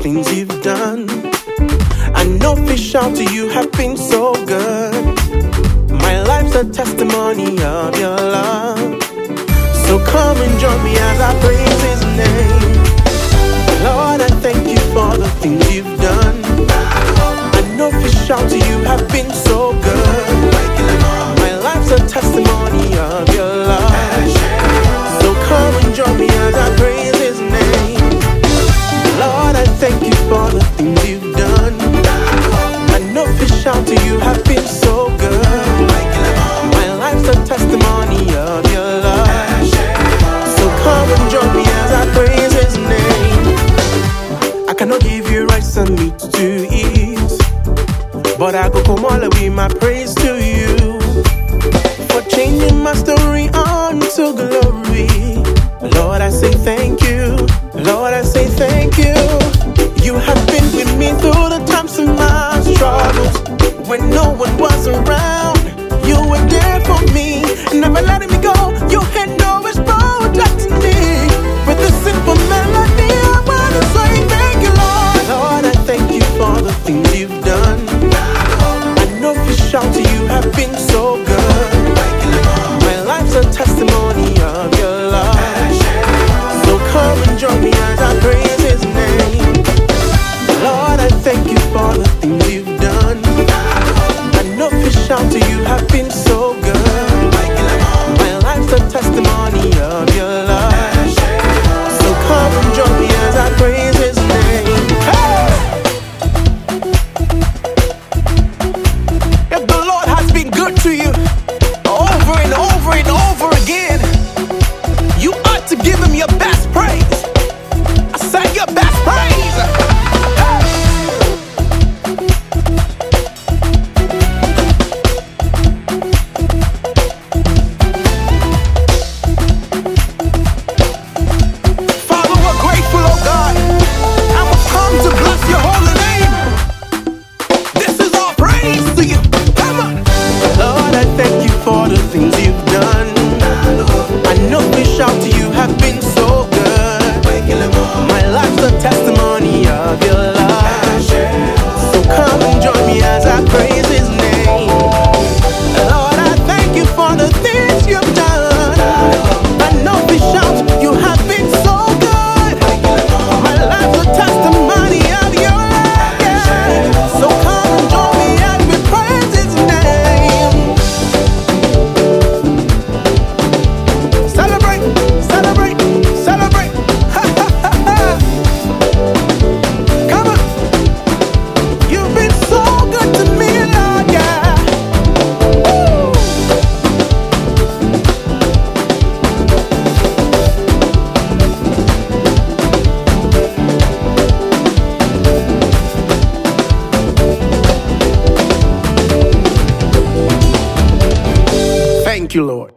things you've done. I know fish out to you have been so good. My life's a testimony of your love. So come and join me as I praise his name. Lord, I thank you for the things you've done. I know fish out to you have been so good. My life's a testimony of your love. So come and join me as I praise his name. Lord, I thank you for the things you've done. I know fish out to you have been so good. My life's a testimony of your love. So come and join me as I praise his name. I cannot give you rice and meat to eat, but I go come all with my praise to you. For changing my story unto glory. Lord, I say thank you. Lord, I say thank you. You have been with me through the times of my struggles. When no one was around, you were there for me, never letting me go. Your hand always protecting me. With a simple melody, I wanna say thank you, Lord. Lord, I thank you for the things you've done. I know fish out to you have been so good. My life's a testimony of your love. So come and join me as I praise his name. Lord, I thank you for the things you've done. I know fish out to you have been so good. My life's a testimony of your love. So come and join me as I praise his name. Hey! If the Lord has been good to you over and over and over again, you ought to give him your best praise. I said your best praise. Father, we're grateful, oh God, and we've come to bless your holy name. This is our praise to you. Come on. Lord, I thank you for the things you've done. I know fish out to you have been so good. My life's a testimony of your love. So come and join me as I praise his name. Lord, I thank you for the things you've done. I know fish out you have been so good. My life's a testimony of your love. Yeah. So come and join me as we praise his name. Celebrate, celebrate, celebrate. Ha, ha, ha, ha. Come on. You've been so good to me, Lord, yeah. Woo. Thank you, Lord.